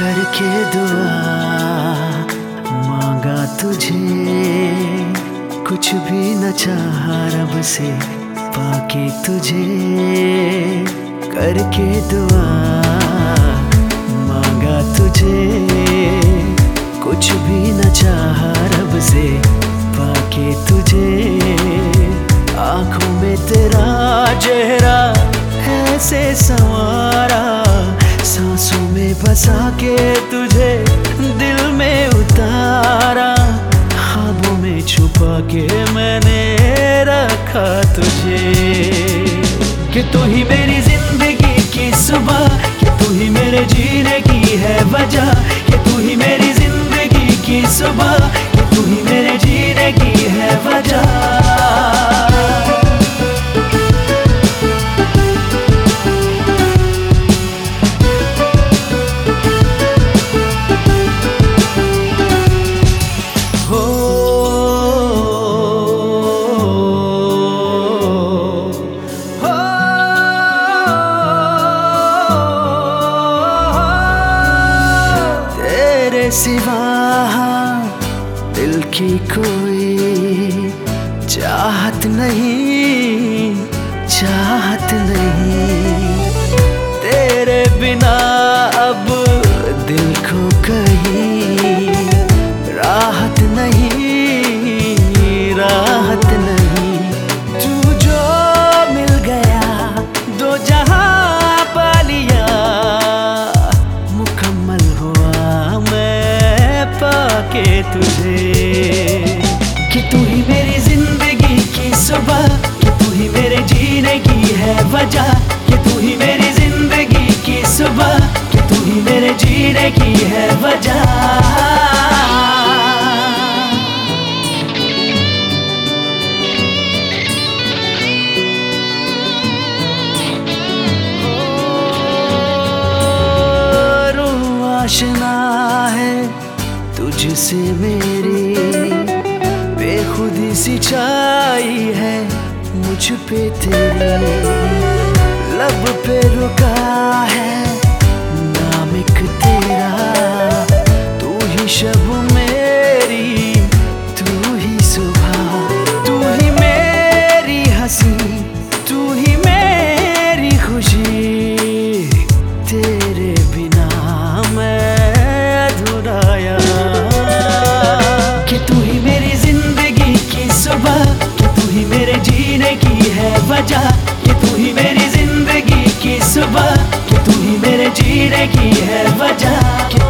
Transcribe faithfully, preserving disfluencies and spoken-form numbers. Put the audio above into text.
करके दुआ मांगा तुझे, कुछ भी न चाहा रब से पाके तुझे। करके दुआ मांगा तुझे, कुछ भी न चाहा रब से पाके तुझे। आँखों में तेरा चेहरा ऐसे संवारा, सांसों में बसा के तुझे दिल में उतारा। ख्वाबों में छुपा के मैंने रखा तुझे, कि तू ही मेरी जिंदगी की सुबह, कि तू ही मेरे जीने की है वजह। कि तू ही मेरी जिंदगी की सुबह, कि तू ही मेरे जीने की है वजह। सिवा दिल की कोई चाहत नहीं, चाहत नहीं। तेरे बिना अब दिल को कहीं राहत नहीं, राहत नहीं। तू जो मिल गया दो जहां पा लिया, मुकम्मल हुआ पाके तुझे। कि तू ही मेरी जिंदगी की सुबह, कि तू ही मेरे जीने की है वजह। कि तू ही मेरी जिंदगी की सुबह, कि तू ही मेरे जीने की है वजह। आशना है तुझसे मेरी, बेखुदी सी छाई है मुझ पे तेरी। लब पे रुका है नाम एक तेरा, तू ही शब मेरी, तू ही सुबह। तू ही मेरी हंसी, तू ही मेरी खुशी। तेरे बिना मैं अधूरा यार। कि तू ही मेरी जिंदगी की सुबह, कि तू ही मेरे जीने की है वजह। कि तू ही मेरी जिंदगी की सुबह, कि तू ही मेरे जीने की है वजह।